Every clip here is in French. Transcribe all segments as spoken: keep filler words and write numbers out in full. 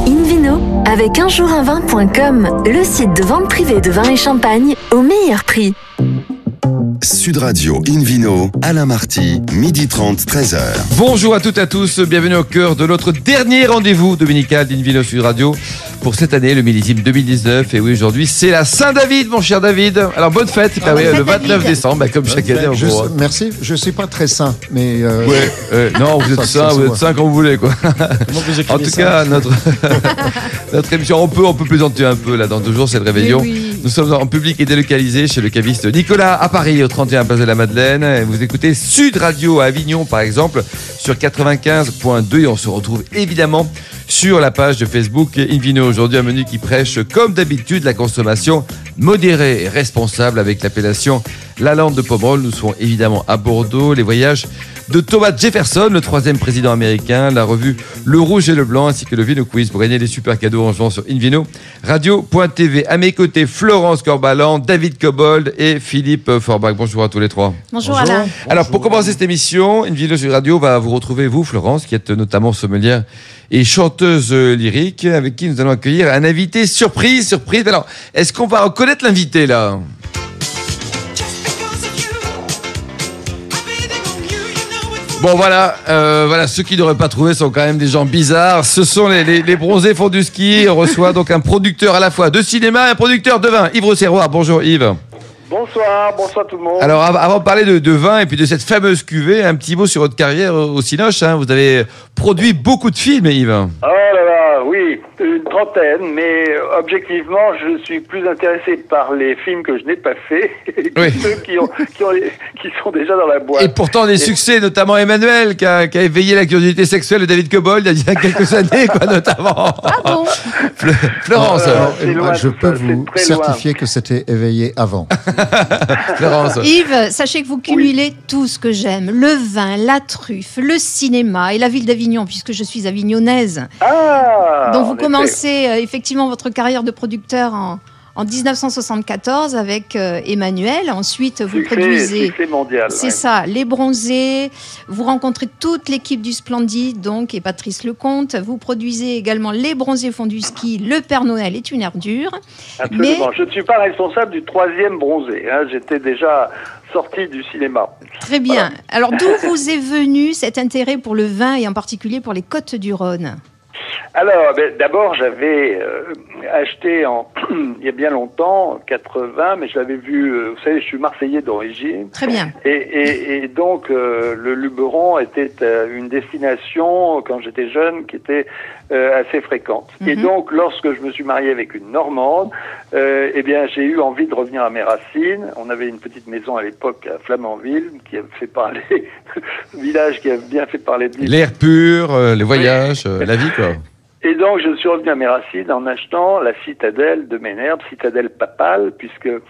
Invino, avec un jour un vin point com, le site de vente privée de vin et champagne au meilleur prix. Sud Radio Invino, Alain Marty, midi trente, treize heures. Bonjour à toutes et à tous, bienvenue au cœur de notre dernier rendez-vous dominical d'Invino Sud Radio pour cette année, le millésime deux mille dix-neuf. Et oui, aujourd'hui, c'est la Saint-David, mon cher David. Alors, bonne fête, ah, oui, le vingt-neuf David. Décembre, bah, comme chaque année. Je sais, merci, je ne suis pas très sain, mais... Euh... Ouais, euh, non, vous êtes sain, vous êtes sain quand vous voulez, quoi. En tout ça cas, notre, notre émission, on peut, on peut plaisanter un peu, là, dans deux jours, c'est le réveillon. Oui. Nous sommes en public et délocalisés chez le caviste Nicolas à Paris, au trente et un Place de la Madeleine. Et vous écoutez Sud Radio à Avignon, par exemple, sur quatre-vingt-quinze point deux. Et on se retrouve évidemment sur la page de Facebook Invino. Aujourd'hui, un menu qui prêche, comme d'habitude, la consommation modérée et responsable avec l'appellation La Lande de Pomerol. Nous serons évidemment à Bordeaux. Les voyages de Thomas Jefferson, le troisième président américain, la revue Le Rouge et le Blanc, ainsi que le Vino Quiz pour gagner des super cadeaux en jouant sur invino radio point t v. À mes côtés, Florence Corbalan, David Cobold et Philippe Forbach. Bonjour à tous les trois. Bonjour, Bonjour Alain. Alors, pour commencer cette émission, Invino Sud Radio va vous retrouver, vous, Florence, qui êtes notamment sommelière et chanteuse lyrique, avec qui nous allons accueillir un invité surprise, surprise. Alors, est-ce qu'on va reconnaître l'invité, là ? Bon voilà, euh, voilà, ceux qui n'auraient pas trouvé sont quand même des gens bizarres. Ce sont les, les, les bronzés font du ski. On reçoit donc un producteur à la fois de cinéma et un producteur de vin, Yves Rosserroir. Bonjour Yves. Bonsoir, bonsoir tout le monde. Alors avant de parler de, de vin et puis de cette fameuse cuvée, un petit mot sur votre carrière au Cinoche. Hein. Vous avez produit beaucoup de films, Yves. Oh là là, oui, une trentaine, mais objectivement, je suis plus intéressé par les films que je n'ai pas faits que oui. ceux qui, ont, qui, ont les, qui sont déjà dans la boîte. Et pourtant des et... succès, notamment Emmanuel, qui a, qui a éveillé la curiosité sexuelle de David Cobold il y a quelques années, quoi, notamment. Ah bon Florence. Alors, moi, je peux vous certifier loin. que c'était éveillé avant. Florence. Yves, sachez que vous cumulez oui. tout ce que j'aime. Le vin, la truffe, le cinéma et la ville d'Avignon, puisque je suis avignonnaise. Ah, Donc vous commencez euh, effectivement votre carrière de producteur en, en dix-neuf cent soixante-quatorze avec euh, Emmanuel. Ensuite, vous succès, produisez... Succès mondial. C'est ouais. ça, Les Bronzés. Vous rencontrez toute l'équipe du Splendide, donc, et Patrice Lecomte. Vous produisez également Les Bronzés font du ski, Le Père Noël est une ordure. Absolument. Mais... Je ne suis pas responsable du troisième bronzé. Hein. J'étais déjà sorti du cinéma. Très bien. Voilà. Alors, d'où vous est venu cet intérêt pour le vin et en particulier pour les Côtes-du-Rhône ? Alors, ben, d'abord, j'avais euh, acheté en, il y a bien longtemps, quatre-vingts, mais je l'avais vu, euh, vous savez, je suis Marseillais d'origine. Très bien. Et, et, et donc, euh, le Luberon était euh, une destination, quand j'étais jeune, qui était euh, assez fréquente. Mm-hmm. Et donc, lorsque je me suis marié avec une Normande, euh, eh bien, j'ai eu envie de revenir à mes racines. On avait une petite maison à l'époque à Flamanville, qui a fait parler, village qui a bien fait parler de lui. L'air pur, euh, les voyages, euh, la vie, quoi. Et donc, je suis revenu à mes racines en achetant la citadelle de Ménherbe, citadelle papale, puisque euh,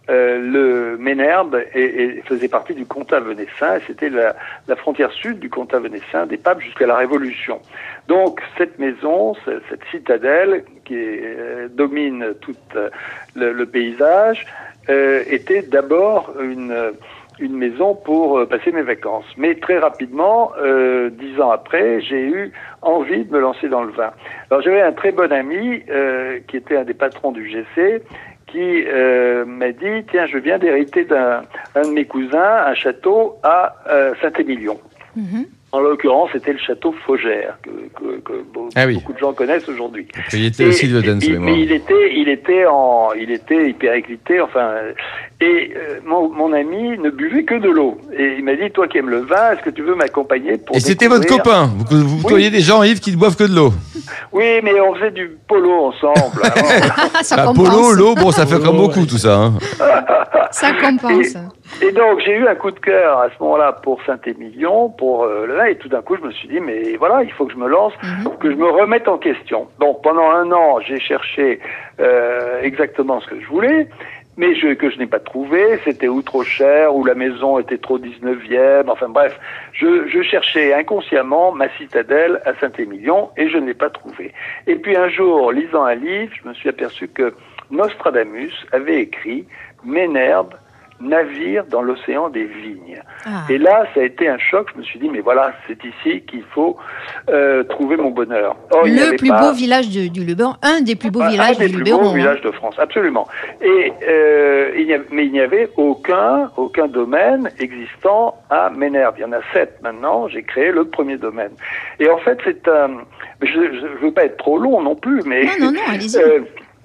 le Ménherbe est, est, faisait partie du comtat venessin, et c'était la, la frontière sud du comtat venessin des papes jusqu'à la Révolution. Donc, cette maison, cette citadelle qui est, euh, domine tout euh, le, le paysage, euh, était d'abord une... une maison pour euh, passer mes vacances. Mais très rapidement, euh, dix ans après, j'ai eu envie de me lancer dans le vin. Alors j'avais un très bon ami euh, qui était un des patrons du G C qui euh, m'a dit, tiens, je viens d'hériter d'un un de mes cousins un château à euh, Saint-Émilion. Mm-hmm. En l'occurrence, c'était le château Faugère, que, que, que beaucoup, ah oui. beaucoup de gens connaissent aujourd'hui. Il était aussi de Dens, mais il était, il était en, il était hyperexcité, enfin, et euh, mon, mon ami ne buvait que de l'eau. Et il m'a dit, toi qui aimes le vin, est-ce que tu veux m'accompagner pour Et c'était votre copain. Vous, vous oui. voyez des gens, Yves, qui ne boivent que de l'eau. Oui, mais on faisait du polo ensemble. ça bah, polo, l'eau, bon, ça fait comme beaucoup tout ça. Hein. Ça compense. Et, et donc, j'ai eu un coup de cœur à ce moment-là pour Saint-Émilion, pour euh, le vin, et tout d'un coup, je me suis dit, mais voilà, il faut que je me lance, mm-hmm. que je me remette en question. Donc, pendant un an, j'ai cherché euh, exactement ce que je voulais, mais je, que je n'ai pas trouvé. C'était ou trop cher, ou la maison était trop dix-neuvième, enfin bref. Je, je cherchais inconsciemment ma citadelle à Saint-Émilion, et je ne l'ai pas trouvé. Et puis un jour, lisant un livre, je me suis aperçu que Nostradamus avait écrit « Ménherbe, navire dans l'océan des vignes. Ah. Et là, ça a été un choc. Je me suis dit, mais voilà, c'est ici qu'il faut euh, trouver mon bonheur. Or, le plus pas... beau village de, du Luberon, un des plus beaux un, villages un des du plus Luberon. beaux villages de France, absolument. Et euh, il y a, mais il n'y avait aucun, aucun domaine existant à Ménherbe. Il y en a sept maintenant. J'ai créé le premier domaine. Et en fait, c'est un. Je ne veux pas être trop long non plus, mais. Non, non, non, allez-y. Euh,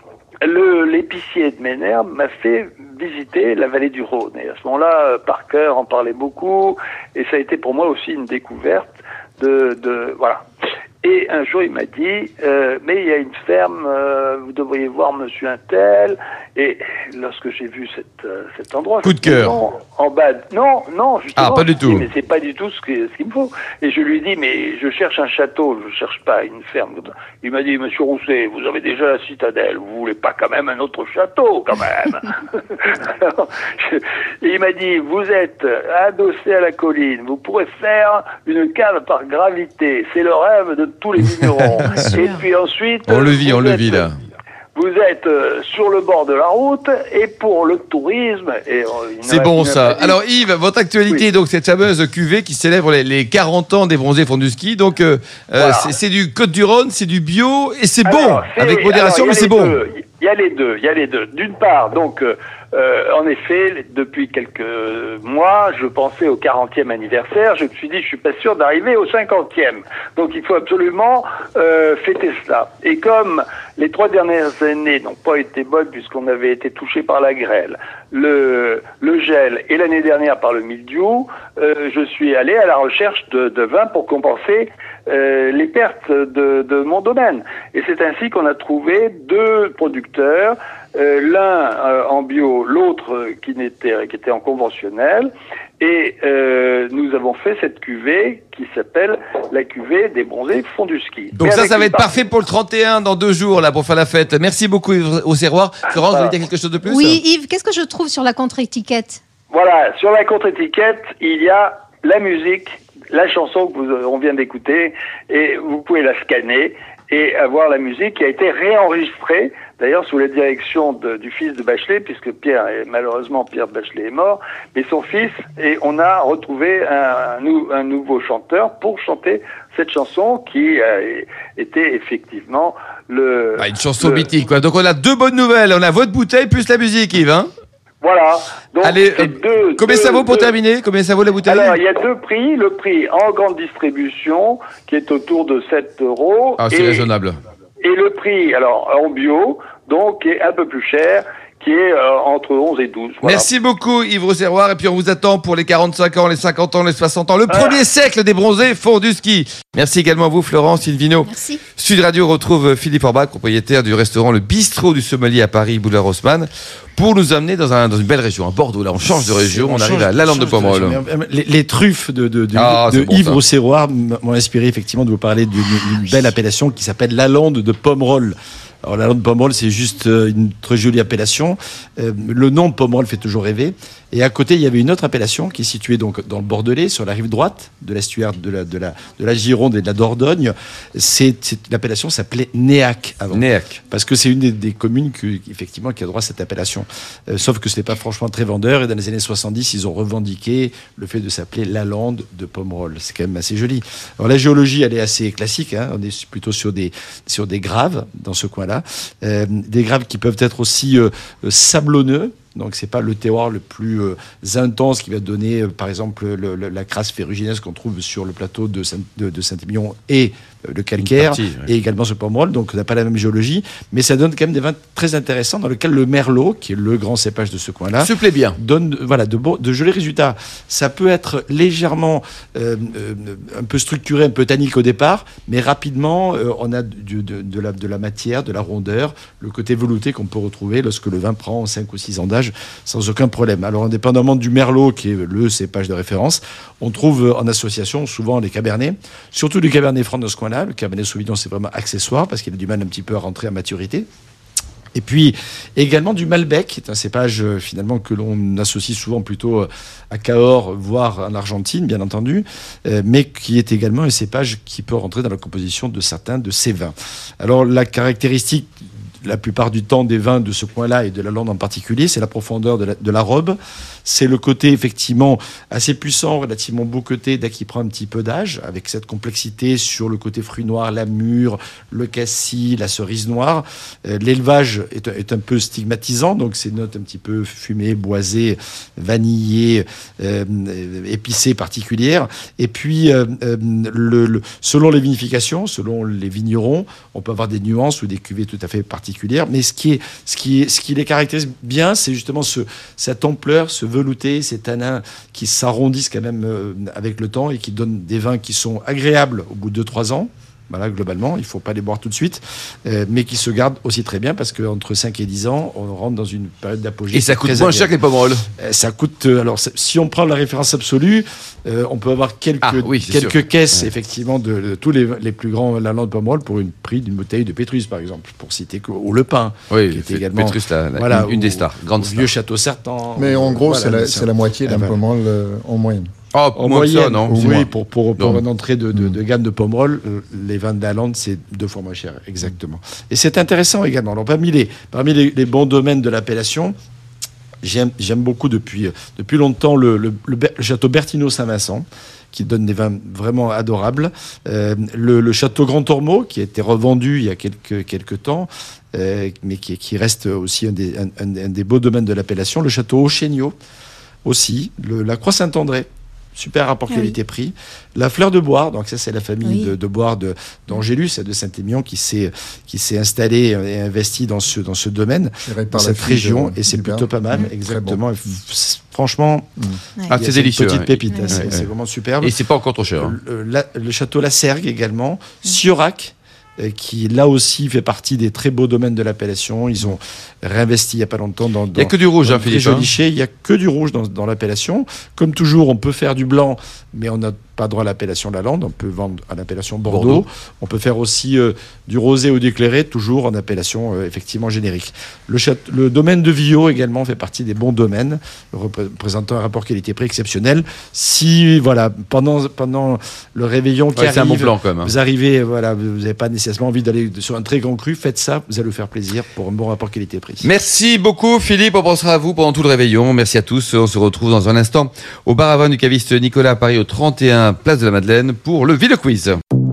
Le, l'épicier de Ménherbe m'a fait visiter la vallée du Rhône. Et à ce moment-là, Parker en parlait beaucoup, et ça a été pour moi aussi une découverte de, de voilà. Et un jour, il m'a dit, euh, mais il y a une ferme, euh, vous devriez voir Monsieur Untel. Et lorsque j'ai vu cette, euh, cet endroit, coup de cœur. En bas, de... non, non, justement. Ah, pas du tout. Dit, mais c'est pas du tout ce, que, ce qu'il me faut. Et je lui ai dit, mais je cherche un château, je cherche pas une ferme. Il m'a dit, Monsieur Rousset, vous avez déjà la citadelle, vous voulez pas quand même un autre château, quand même. Alors, je... Et il m'a dit, vous êtes adossé à la colline, vous pourrez faire une cave par gravité. C'est le rêve de tous les vignerons. Et puis ensuite, on le vit, on le vit là. Vous êtes euh, sur le bord de la route, et pour le tourisme... Et, euh, c'est bon ça. Alors Yves, votre actualité, oui. Donc cette fameuse cuvée qui célèbre les, les quarante ans des bronzés fonds du ski. Donc euh, voilà. euh, c'est, c'est du Côtes-du-Rhône, c'est du bio, et c'est alors, bon, c'est, avec modération, alors, mais c'est bon. Il y a les deux, il y a les deux. D'une part, donc, euh, euh, en effet, depuis quelques mois, je pensais au quarantième anniversaire. Je me suis dit, je suis pas sûr d'arriver au cinquantième. Donc, il faut absolument euh, fêter cela. Et comme les trois dernières années n'ont pas été bonnes puisqu'on avait été touché par la grêle, le, le gel et l'année dernière par le mildiou, euh, je suis allé à la recherche de, de vin pour compenser euh, les pertes de, de mon domaine. Et c'est ainsi qu'on a trouvé deux producteurs, euh, l'un euh, en bio, l'autre euh, qui, n'était, qui était en conventionnel. Et euh, nous avons fait cette cuvée qui s'appelle la cuvée des bronzés fonds du ski. Donc ça, ça va être par... parfait pour le trente et un, dans deux jours, là, pour faire la fête. Merci beaucoup, Yves Auxerrois. Florence, vous voulez dire quelque chose de plus ? Oui, Yves, qu'est-ce que je trouve sur la contre-étiquette ? Voilà, sur la contre-étiquette, il y a la musique, la chanson que vous, on vient d'écouter, et vous pouvez la scanner et avoir la musique qui a été réenregistrée, d'ailleurs sous la direction de, du fils de Bachelet, puisque Pierre, est, malheureusement Pierre Bachelet est mort, mais son fils, et on a retrouvé un, un, un nouveau chanteur pour chanter cette chanson qui a été effectivement le... Ah, une chanson le... mythique, quoi. Donc on a deux bonnes nouvelles, on a votre bouteille plus la musique, Yves, hein. Voilà. Donc, allez, euh, deux, combien deux, ça vaut pour deux. terminer ? Combien ça vaut la bouteille ? Alors, il y a deux prix. Le prix en grande distribution, qui est autour de sept euros. Ah, c'est et, raisonnable. Et le prix, alors, en bio, donc, qui est un peu plus cher, qui est euh, entre onze et douze. Voilà. Merci beaucoup, Yves Auxerrois. Et puis, on vous attend pour les quarante-cinq ans, les cinquante ans, les soixante ans. Le ah. premier siècle des bronzés fonds du ski. Merci également à vous, Florence Silvino. Merci. Sud Radio retrouve Philippe Orbach, propriétaire du restaurant Le Bistrot du Sommelier à Paris, boulevard Haussmann, pour nous amener dans, un, dans une belle région, à Bordeaux. Là, on change de région, on, on arrive à la Lande de Pomerol. Les, les truffes de, de, de, ah, de bon, Yves Auxerrois m'ont inspiré effectivement de vous parler d'une, d'une belle appellation qui s'appelle la Lande de Pomerol. Alors la Lande de Pomerol, c'est juste une très jolie appellation. Euh, le nom Pomerol fait toujours rêver. Et à côté, il y avait une autre appellation qui est située donc dans le Bordelais, sur la rive droite de l'estuaire de la, de la, de la Gironde et de la Dordogne. C'est, c'est, l'appellation s'appelait Néac avant. Néac. Parce que c'est une des, des communes qui, effectivement, qui a droit à cette appellation. Euh, sauf que ce n'est pas franchement très vendeur. Et dans les années soixante-dix, ils ont revendiqué le fait de s'appeler la Lande de Pomerol. C'est quand même assez joli. Alors la géologie, elle est assez classique. Hein. On est plutôt sur des, sur des graves dans ce coin-là. Euh, des graves qui peuvent être aussi euh, sablonneux. Donc c'est pas le terroir le plus euh, intense qui va donner, euh, par exemple, le, le, la crasse ferrugineuse qu'on trouve sur le plateau de, Saint, de, de Saint-Émilion et euh, le calcaire, partie, oui. Et également ce Pomerol. Donc on n'a pas la même géologie, mais ça donne quand même des vins très intéressants dans lesquels le merlot, qui est le grand cépage de ce coin-là, se plaît bien, donne voilà de, beaux, de jolis résultats. Ça peut être légèrement euh, euh, un peu structuré, un peu tannique au départ, mais rapidement euh, on a du, de, de, la, de la matière, de la rondeur, le côté velouté qu'on peut retrouver lorsque le vin prend cinq ou six ans d'âge. Sans aucun problème. Alors, indépendamment du merlot, qui est le cépage de référence, on trouve en association souvent les cabernets, surtout du cabernet franc dans ce coin-là. Le cabernet sauvignon, c'est vraiment accessoire parce qu'il a du mal un petit peu à rentrer à maturité. Et puis également du Malbec, qui est un cépage euh, finalement que l'on associe souvent plutôt euh, à Cahors, voire en Argentine, bien entendu, euh, mais qui est également un cépage qui peut rentrer dans la composition de certains de ces vins. Alors, la caractéristique la plupart du temps des vins de ce coin-là et de la Lande en particulier, c'est la profondeur de la, de la robe, c'est le côté effectivement assez puissant, relativement bouqueté dès qu'il prend un petit peu d'âge, avec cette complexité sur le côté fruit noir, la mûre, le cassis, la cerise noire. Euh, l'élevage est, est un peu stigmatisant, donc ces notes un petit peu fumées, boisées, vanillées, euh, épicées particulières. Et puis, euh, euh, le, le, selon les vinifications, selon les vignerons, on peut avoir des nuances ou des cuvées tout à fait particulières. Mais ce qui, est, ce qui, est, ce qui les caractérise bien, c'est justement ce, cette ampleur, ce velouté, ces tanins qui s'arrondissent quand même euh, avec le temps et qui donnent des vins qui sont agréables au bout de deux trois ans. Voilà, globalement, il ne faut pas les boire tout de suite, euh, mais qui se gardent aussi très bien parce qu'entre cinq et dix ans, on rentre dans une période d'apogée. Et ça coûte moins cher que les Pomerol. euh, Ça coûte, euh, alors si on prend la référence absolue, euh, on peut avoir quelques, ah, oui, quelques sûr. caisses, ouais. effectivement, de, de tous les, les plus grands Lalande Pomerol pour une prix d'une bouteille de Pétrus, par exemple, pour citer, ou le pain. Oui, qui était également, Pétrus, la, la, voilà, une, une des stars, grande star. Vieux Vieux Château Certan. Mais en gros, voilà, c'est la, c'est la moitié d'un eh ben, Pomerol euh, en moyenne. Oh, en moins moyenne, ça, non oui, moins. pour, pour, pour une entrée de, de, de gamme de Pomerol, euh, les vins de la Lande, c'est deux fois moins cher, exactement. Et c'est intéressant également. Alors, parmi les, parmi les, les bons domaines de l'appellation, j'aime, j'aime beaucoup depuis, depuis longtemps le, le, le, le château Bertino Saint-Vincent, qui donne des vins vraiment adorables. Euh, le, le château Grand Ormeau, qui a été revendu il y a quelques, quelques temps, euh, mais qui, qui reste aussi un des, un, un, un des beaux domaines de l'appellation. Le château Auchéniaux, aussi. Le, la Croix Saint-André, super rapport qualité-prix. Oui. La Fleur de Boire, donc ça c'est la famille oui. de, de Boire de, d'Angélus et de Saint-Émilion qui s'est, qui s'est installée et investie dans ce, dans ce domaine, dans cette région, de, et c'est plutôt pas mal, mmh. exactement. Bon. Franchement, mmh. ah, c'est délicieux. Une petite pépite, ouais. hein, c'est, ouais. c'est vraiment superbe. Et c'est pas encore trop cher. Hein. Le, la, le château La Sergue également, mmh. Siorac, qui là aussi fait partie des très beaux domaines de l'appellation. Ils ont réinvesti il n'y a pas longtemps dans, dans il n'y a que du rouge, hein, Philippe. Il n'y a que du rouge dans, dans l'appellation. Comme toujours, on peut faire du blanc, mais on n'a pas droit à l'appellation Lalande. On peut vendre à l'appellation Bordeaux. Bordeaux. On peut faire aussi euh, du rosé ou du clairé, toujours en appellation euh, effectivement générique. Le, châte- le domaine de Viau également fait partie des bons domaines, représentant un rapport qualité-prix exceptionnel. Si voilà, pendant, pendant le réveillon qui ouais, arrive, c'est un bon plan, quand même, hein. vous arrivez, voilà, vous n'avez pas nécessairement envie d'aller sur un très grand cru, faites ça, vous allez vous faire plaisir pour un bon rapport qualité-prix. Merci beaucoup Philippe, on pensera à vous pendant tout le réveillon. Merci à tous, on se retrouve dans un instant au bar à vin du caviste Nicolas à Paris au trente et un place de la Madeleine pour le Ville Quiz.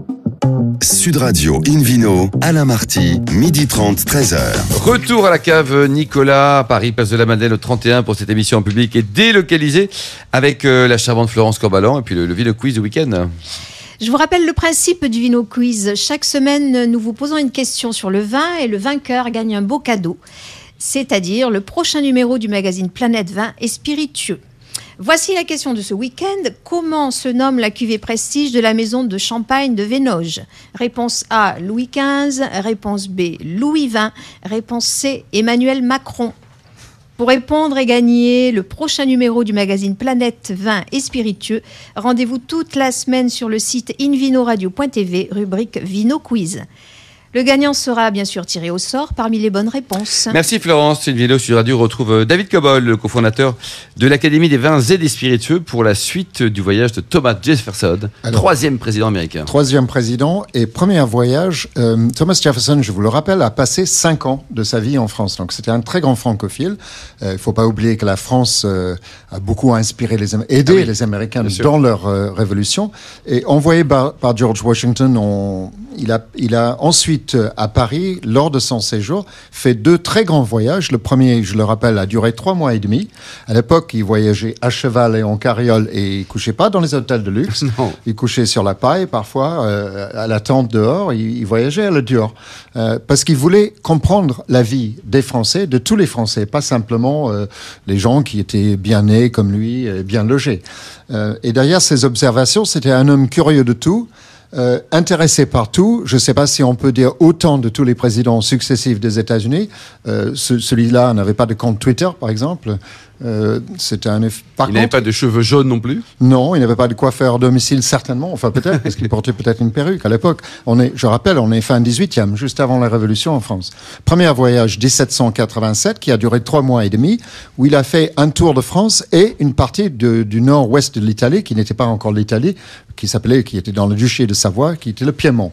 Sud Radio Invino, Alain Marty, midi trente, treize heures. Retour à la cave Nicolas à Paris, place de la Madeleine au trente et un pour cette émission en public et délocalisée avec euh, la charmante Florence Corbalan et puis le, le Ville Quiz du week-end. Je vous rappelle le principe du Vino Quiz. Chaque semaine, nous vous posons une question sur le vin et le vainqueur gagne un beau cadeau, c'est-à-dire le prochain numéro du magazine Planète Vin et Spiritueux. Voici la question de ce week-end. Comment se nomme la cuvée prestige de la maison de champagne de Vénoge ? Réponse A, Louis quinze. Réponse B, Louis vingt. Réponse C, Emmanuel Macron. Pour répondre et gagner le prochain numéro du magazine Planète Vin et Spiritueux, rendez-vous toute la semaine sur le site invinoradio point t v, rubrique Vino Quiz. Le gagnant sera bien sûr tiré au sort parmi les bonnes réponses. Merci Florence. Une vidéo sur Radio retrouve David Cobol, le cofondateur de l'Académie des vins et des spiritueux, pour la suite du voyage de Thomas Jefferson, Alors, troisième président américain. Troisième président et premier voyage. Euh, Thomas Jefferson, je vous le rappelle, a passé cinq ans de sa vie en France. Donc c'était un très grand francophile. Il euh, ne faut pas oublier que la France euh, a beaucoup inspiré, les, aidé ah oui, les Américains dans leur euh, révolution. Et envoyé par, par George Washington, on, il, a, il a ensuite à Paris, lors de son séjour, fait deux très grands voyages. Le premier, je le rappelle, a duré trois mois et demi. À l'époque, il voyageait à cheval et en carriole et il couchait pas dans les hôtels de luxe. Non. Il couchait sur la paille parfois, euh, à la tente dehors. Il, il voyageait à la dure euh, parce qu'il voulait comprendre la vie des Français, de tous les Français, pas simplement euh, les gens qui étaient bien nés comme lui, et bien logés. Euh, et derrière ces observations, c'était un homme curieux de tout. Euh, intéressé par tout. Je ne sais pas si on peut dire autant de tous les présidents successifs des États-Unis. Euh, ce, celui-là n'avait pas de compte Twitter, par exemple. Euh, c'était un... Par il contre, n'avait pas de cheveux jaunes non plus ? Non, il n'avait pas de coiffeur à domicile, certainement. Enfin, peut-être, parce qu'il portait peut-être une perruque à l'époque. On est, je rappelle, on est fin dix-huitième, juste avant la Révolution en France. Premier voyage dix-sept cent quatre-vingt-sept, qui a duré trois mois et demi, où il a fait un tour de France et une partie de, du nord-ouest de l'Italie, qui n'était pas encore l'Italie, qui s'appelait, qui était dans le duché de Savoie, qui était le Piémont.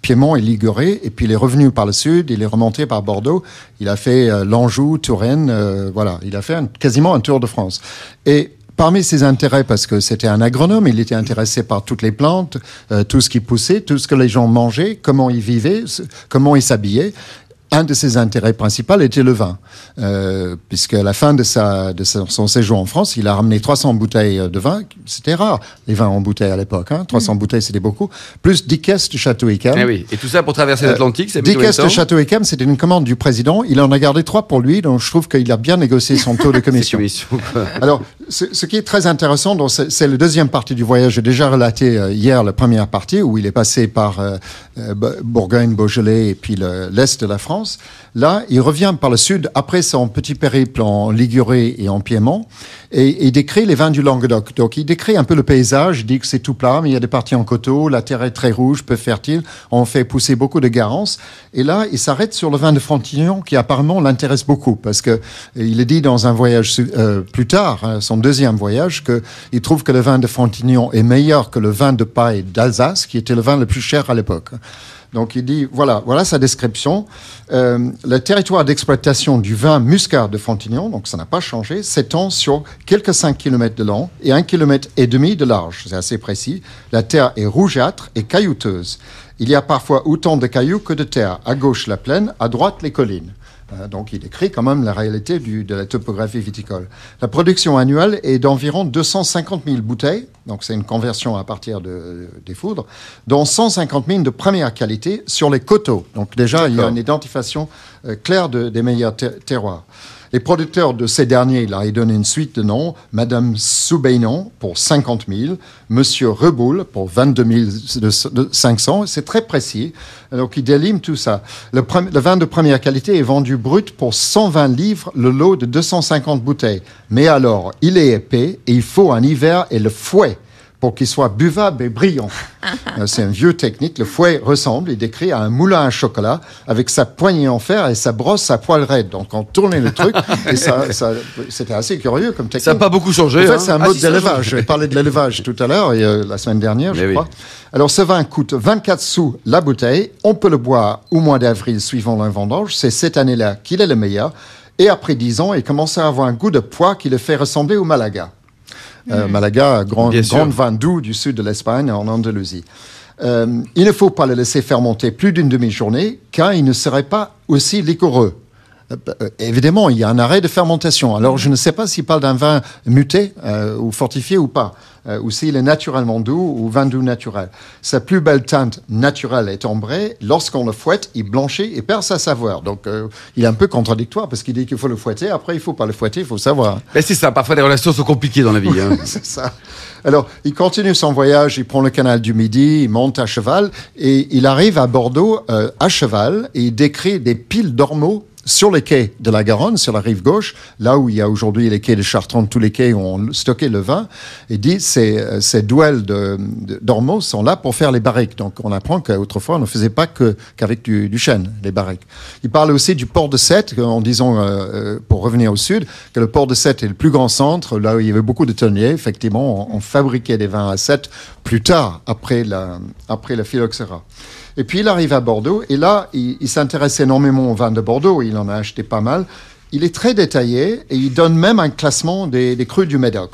Piémont et Ligurie, et puis il est revenu par le sud, il est remonté par Bordeaux, il a fait euh, l'Anjou, Touraine, euh, voilà, il a fait un, quasiment un tour de France. Et parmi ses intérêts, parce que c'était un agronome, il était intéressé par toutes les plantes, euh, tout ce qui poussait, tout ce que les gens mangeaient, comment ils vivaient, comment ils s'habillaient. Un de ses intérêts principaux était le vin, euh, puisque à la fin de, sa, de son séjour en France, il a ramené trois cents bouteilles de vin. C'était rare, les vins en bouteille à l'époque. Hein. trois cents mmh. bouteilles, c'était beaucoup. Plus dix caisses de Château-Yquem. Eh oui. Et tout ça pour traverser l'Atlantique, c'est dix caisses de Château-Yquem, c'était une commande du président. Il en a gardé trois pour lui, donc je trouve qu'il a bien négocié son taux de commission. Alors, ce, ce qui est très intéressant, donc c'est, c'est la deuxième partie du voyage. J'ai déjà relaté euh, hier la première partie, où il est passé par euh, euh, Bourgogne, Beaujolais et puis le, l'Est de la France. Là, il revient par le sud après son petit périple en Ligurie et en Piémont et il décrit les vins du Languedoc. Donc, il décrit un peu le paysage, il dit que c'est tout plat, mais il y a des parties en coteaux, la terre est très rouge, peu fertile, on fait pousser beaucoup de garance. Et là, il s'arrête sur le vin de Frontignan qui apparemment l'intéresse beaucoup parce que il est dit dans un voyage euh, plus tard, hein, son deuxième voyage, qu'il trouve que le vin de Frontignan est meilleur que le vin de paille d'Alsace, qui était le vin le plus cher à l'époque. Donc il dit, voilà, voilà sa description. Euh, le territoire d'exploitation du vin muscat de Frontignan, donc ça n'a pas changé, s'étend sur quelques cinq kilomètres de long et un kilomètre et demi de large. C'est assez précis. La terre est rougeâtre et caillouteuse. Il y a parfois autant de cailloux que de terre. À gauche, la plaine, à droite, les collines. Donc, il décrit quand même la réalité du, de la topographie viticole. La production annuelle est d'environ deux cent cinquante mille bouteilles, donc c'est une conversion à partir de, des foudres, dont cent cinquante mille de première qualité sur les coteaux. Donc, déjà, D'accord. il y a une identification euh, claire de, des meilleurs ter- terroirs. Les producteurs de ces derniers, là, ils donnent une suite de noms. Madame Soubeynon pour cinquante mille, Monsieur Reboul pour vingt-deux mille cinq cents. C'est très précis. Donc, ils déliment tout ça. Le, pre- le vin de première qualité est vendu brut pour cent vingt livres, le lot de deux cent cinquante bouteilles. Mais alors, il est épais et il faut un hiver et le fouet pour qu'il soit buvable et brillant. C'est un vieux technique. Le fouet ressemble, il décrit, à un moulin à chocolat avec sa poignée en fer et sa brosse à poil raide. Donc, on tournait le truc et ça, ça, c'était assez curieux comme technique. Ça n'a pas beaucoup changé. En fait, hein. c'est un ah, mode si, d'élevage. J'ai parlé de l'élevage tout à l'heure, et, euh, la semaine dernière, je Mais crois. Oui. Alors, ce vin coûte vingt-quatre sous la bouteille. On peut le boire au mois d'avril suivant la vendange. C'est cette année-là qu'il est le meilleur. Et après dix ans, il commence à avoir un goût de pois qui le fait ressembler au Malaga. Euh, Malaga, grand, grande vin doux du sud de l'Espagne, en Andalousie. Euh, il ne faut pas le laisser fermenter plus d'une demi-journée, car il ne serait pas aussi liquoreux. Euh, évidemment, il y a un arrêt de fermentation. Alors, je ne sais pas s'il parle d'un vin muté euh, ou fortifié ou pas, euh, ou s'il est naturellement doux ou vin doux naturel. Sa plus belle teinte naturelle est ambrée. Lorsqu'on le fouette, il blanchit et perd sa saveur. Donc, euh, il est un peu contradictoire parce qu'il dit qu'il faut le fouetter. Après, il ne faut pas le fouetter, il faut savoir. Mais c'est ça, parfois les relations sont compliquées dans la vie. Hein. C'est ça. Alors, il continue son voyage, il prend le canal du Midi, il monte à cheval et il arrive à Bordeaux euh, à cheval et il décrit des piles d'ormeaux sur les quais de la Garonne, sur la rive gauche, là où il y a aujourd'hui les quais de Chartrand, tous les quais où on stockait le vin, et dit ces, ces douelles de, de, d'ormeaux sont là pour faire les barriques. Donc on apprend qu'autrefois on ne faisait pas que, qu'avec du, du chêne, les barriques. Il parle aussi du port de Sète, en disant, euh, pour revenir au sud, que le port de Sète est le plus grand centre, là où il y avait beaucoup de tonniers. Effectivement, on, on fabriquait des vins à Sète plus tard, après la, après la phylloxéra. Et puis il arrive à Bordeaux, et là, il, il s'intéresse énormément au vin de Bordeaux, il en a acheté pas mal. Il est très détaillé, et il donne même un classement des, des crus du Médoc.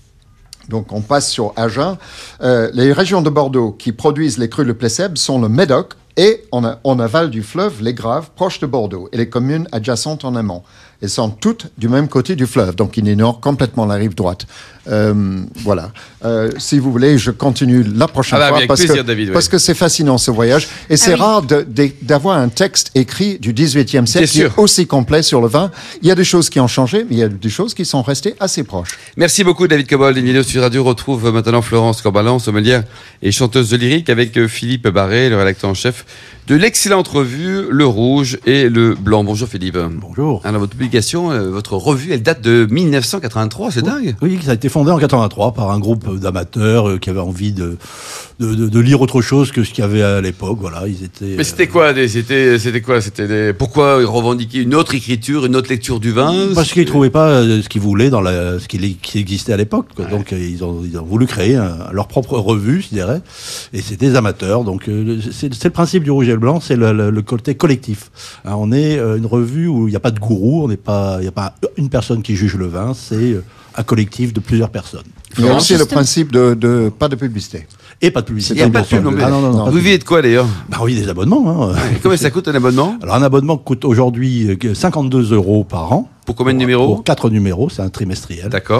Donc on passe sur Agen. Euh, les régions de Bordeaux qui produisent les crus le Plesseb sont le Médoc, et en, en aval du fleuve, les Graves, proches de Bordeaux, et les communes adjacentes en amont. Elles sont toutes du même côté du fleuve, donc il ignore complètement la rive droite. Euh, voilà. Euh, si vous voulez, je continue la prochaine ah bah, fois, parce, plaisir, que, David, oui. parce que c'est fascinant ce voyage. Et ah c'est oui. rare de, de, d'avoir un texte écrit du dix-huitième siècle qui est aussi complet sur le vin. Il y a des choses qui ont changé, mais il y a des choses qui sont restées assez proches. Merci beaucoup, David Cobold. Une vidéo sur Radio retrouve maintenant Florence Corbalan, sommelière et chanteuse de lyrique, avec Philippe Barré, le rédacteur en chef de l'excellente revue Le Rouge et le Blanc. Bonjour Philippe. Bonjour. Alors votre publication, euh, votre revue, elle date de mille neuf cent quatre-vingt-trois, c'est oui. dingue. Oui, ça a été fondé en quatre-vingt-trois par un groupe d'amateurs euh, qui avaient envie de, de, de, de lire autre chose que ce qu'il y avait à l'époque. Voilà, ils étaient. Mais c'était quoi des, c'était, c'était quoi c'était des, pourquoi ils revendiquaient une autre écriture, une autre lecture du vin? Parce qu'ils ne trouvaient pas ce qu'ils voulaient dans la, ce qui, qui existait à l'époque. Ouais. Donc ils ont, ils ont voulu créer un, leur propre revue, je dirais. Et c'était des amateurs. Donc euh, c'est, c'est le principe du Rouge et le Blanc, c'est le, le, le côté collectif. Hein, on est euh, une revue où il n'y a pas de gourou, on n'est pas, il n'y a pas une personne qui juge le vin, c'est euh, un collectif de plusieurs personnes. Il y a aussi le principe de, de pas de publicité. Et pas de publicité. Il n'y a pas de pub non plus. Ah, non, non, non, vous vivez de quoi d'ailleurs? Bah oui, des abonnements. Hein. Combien ça coûte un abonnement? Alors un abonnement coûte aujourd'hui cinquante-deux euros par an. Pour combien de numéros? Pour quatre numéros, c'est un trimestriel. D'accord.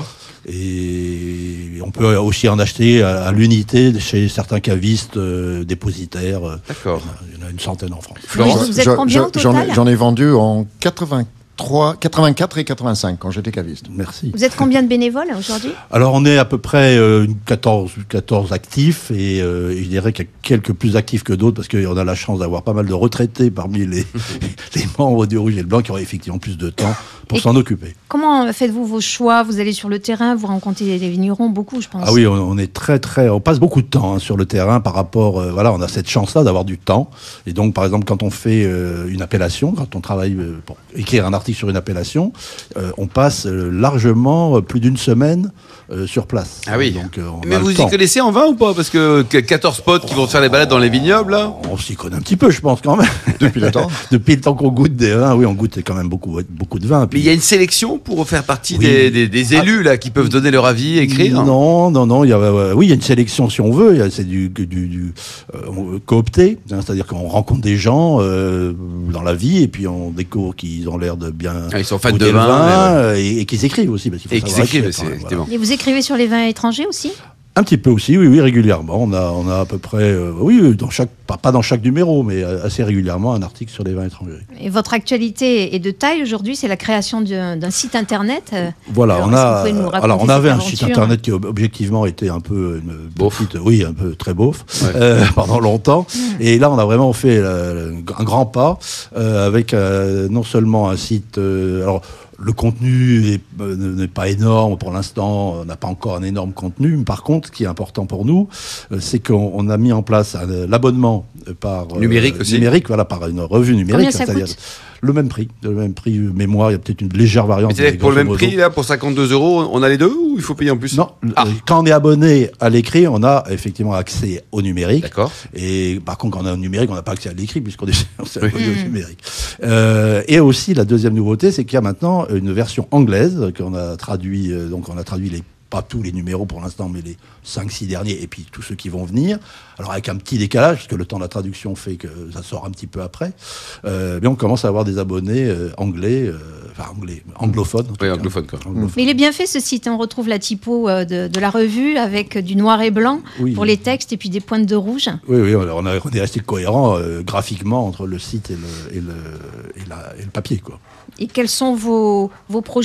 Et on peut aussi en acheter à, à l'unité chez certains cavistes euh, dépositaires. D'accord. Il y en a une centaine en France. Florence, vous êtes combien au total? J'en ai, j'en ai vendu en quatre-vingt-trois, quatre-vingt-quatre et quatre-vingt-cinq quand j'étais caviste. Merci. Vous êtes combien de bénévoles aujourd'hui? Alors on est à peu près euh, quatorze, quatorze actifs et, euh, et je dirais qu'il y a quelques plus actifs que d'autres parce qu'on a la chance d'avoir pas mal de retraités parmi les, les membres du Rouge et le Blanc qui auraient effectivement plus de temps pour et s'en occuper. Comment faites-vous vos choix? Vous allez sur le terrain, vous rencontrez des vignerons, beaucoup je pense. Ah oui, on, on est très très, on passe beaucoup de temps hein, sur le terrain par rapport, euh, voilà, on a cette chance-là d'avoir du temps. Et donc par exemple quand on fait euh, une appellation, quand on travaille euh, pour écrire un article sur une appellation, euh, on passe euh, largement euh, plus d'une semaine euh, sur place. Ah oui. Donc, euh, mais vous y connaissez en vin ou pas? Parce que quatorze potes qui vont faire les balades dans les vignobles là. On s'y connaît un petit peu, je pense quand même. Depuis le temps. Depuis le temps qu'on goûte des vins, oui, on goûte quand même beaucoup, beaucoup de vins. Mais il y a une sélection pour faire partie oui. des, des, des élus là qui peuvent donner leur avis, écrire. Non, non, non. Il y a, euh, oui, il y a une sélection si on veut. Il y a, c'est du, du, du euh, coopté, hein, c'est-à-dire qu'on rencontre des gens euh, dans la vie et puis on découvre qu'ils ont l'air de bien. Ah, ils sont fans de vin, vin ouais. et, et qu'ils écrivent aussi parce qu'il faut et qu'ils écrivent, c'est effectivement. Et vous écrivez sur les vins étrangers aussi? Un petit peu aussi, oui, oui, régulièrement. On a, on a à peu près, euh, oui, dans chaque, pas, pas dans chaque numéro, mais assez régulièrement un article sur les vins étrangers. Et votre actualité est de taille aujourd'hui, c'est la création d'un, d'un site internet. Voilà, alors, on a, alors on avait un aventure? site internet qui objectivement était un peu une beauf, petite, oui, un peu très beauf ouais. euh, pendant longtemps. Mmh. Et là, on a vraiment fait euh, un grand pas euh, avec euh, non seulement un site, euh, alors. Le contenu est, euh, n'est pas énorme pour l'instant, on n'a pas encore un énorme contenu. Mais par contre, ce qui est important pour nous, euh, c'est qu'on on a mis en place un, l'abonnement par euh, numérique aussi. Numérique, voilà, par une revue numérique. Combien ça c'est-à-dire coûte? Le même prix, le même prix mémoire. Il y a peut-être une légère variante. Mais c'est pour le même modo. Prix là, pour cinquante-deux euros, on a les deux ou il faut payer en plus? Non, ah. Quand on est abonné à l'écrit, on a effectivement accès au numérique. D'accord. Et par contre, quand on a un numérique, on n'a pas accès à l'écrit puisqu'on est, on s'est abonné oui. au numérique. Euh, et aussi la deuxième nouveauté, c'est qu'il y a maintenant une version anglaise qu'on a traduit. Euh, donc on a traduit les pas tous les numéros pour l'instant, mais les cinq six derniers, et puis tous ceux qui vont venir. Alors avec un petit décalage, parce que le temps de la traduction fait que ça sort un petit peu après. Euh, mais on commence à avoir des abonnés euh, anglais, euh, enfin anglais, anglophones. Oui, anglophones quoi. Anglophone. Mais il est bien fait ce site, on retrouve la typo de, de la revue avec du noir et blanc oui. pour les textes et puis des pointes de rouge. Oui, oui, on, a, on est resté cohérent euh, graphiquement entre le site et le, et le, et la, et le papier, quoi. Et quels sont vos, vos projets ?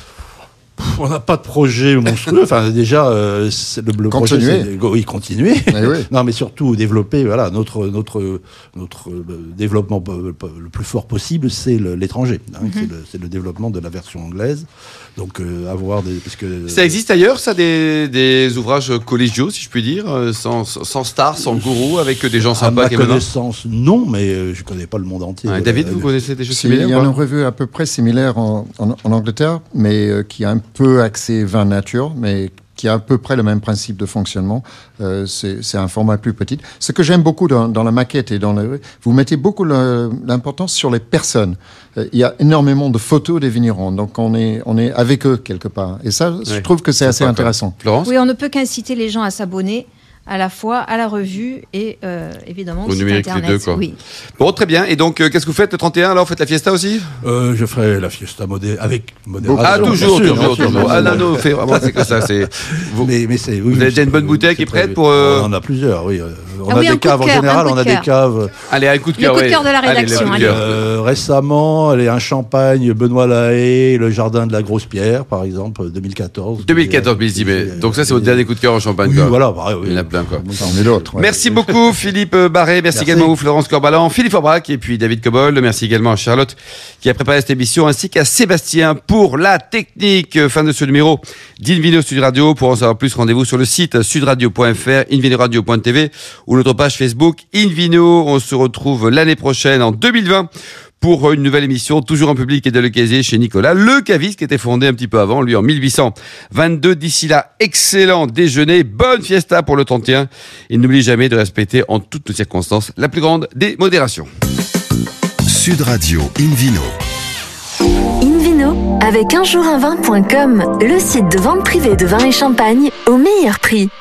On n'a pas de projet monstrueux. Enfin, déjà, euh, c'est le, le continuer. projet, c'est oui, continuer. Mais oui. Non, mais surtout développer. Voilà, notre notre notre développement le plus fort possible, c'est le, l'étranger. Hein, mm-hmm. c'est, le, c'est le développement de la version anglaise. Donc, euh, avoir des. Parce que ça existe ailleurs, ça, des, des ouvrages collégiaux, si je puis dire, sans, sans stars, sans gourou, avec des gens sympas. À ma connaissance, non, mais euh, je connais pas le monde entier. Ah, David, vous connaissez des choses si, similaires? Il y a une revue à peu près similaire en, en, en Angleterre, mais euh, qui a un peu axé vin nature, mais qui a à peu près le même principe de fonctionnement. Euh, c'est, c'est un format plus petit. Ce que j'aime beaucoup dans, dans la maquette et dans le, vous mettez beaucoup le, l'importance sur les personnes. Euh, il y a énormément de photos des vignerons, donc on est, on est avec eux quelque part. Et ça, ouais, je trouve que c'est, c'est assez intéressant. Florence ? Oui, on ne peut qu'inciter les gens à s'abonner à la fois à la revue et euh, évidemment au numérique, internet. les deux, quoi. Oui. Bon, très bien. Et donc, euh, qu'est-ce que vous faites le trente et un? Alors, vous faites la fiesta aussi? euh, Je ferai la fiesta modé- avec modération. Ah, toujours, sûr, toujours, sûr, toujours. Ah, non, non, fait vraiment, c'est que ça. C'est... Vous, mais, mais c'est, oui, vous avez déjà une bonne bouteille qui est prête pour. Euh... On en a plusieurs, oui. On ah a oui, des caves de en cœur, général, on a des caves. Allez, un coup de cœur. Le coup de cœur de la rédaction. Allez, euh, récemment, allez, un champagne, Benoît Lahaye, le jardin de la Grosse Pierre, par exemple, deux mille quatorze. deux mille quatorze, mais donc ça, c'est votre dernier coup de cœur en champagne. Oui, quoi. voilà. Bah, oui, il y en a plein, quoi. Mais d'autres. Ouais. Merci beaucoup, Philippe Barré. Merci, Merci également à vous, Florence Corbalan, Philippe Aubrac et puis David Cobol. Merci également à Charlotte qui a préparé cette émission, ainsi qu'à Sébastien pour la technique. Fin de ce numéro d'Invino Sud Radio. Pour en savoir plus, rendez-vous sur le site sudradio point f r, invinoradio point t v ou notre page Facebook Invino. On se retrouve l'année prochaine, en deux mille vingt, pour une nouvelle émission, toujours en public et de Le Casier chez Nicolas, le caviste qui était fondé un petit peu avant, lui en mille huit cent vingt-deux. D'ici là, excellent déjeuner, bonne fiesta pour le trente et un. Et n'oubliez jamais de respecter en toutes les circonstances la plus grande des modérations. Sud Radio Invino. Invino avec un jour un vin point com, le site de vente privée de vin et champagne au meilleur prix.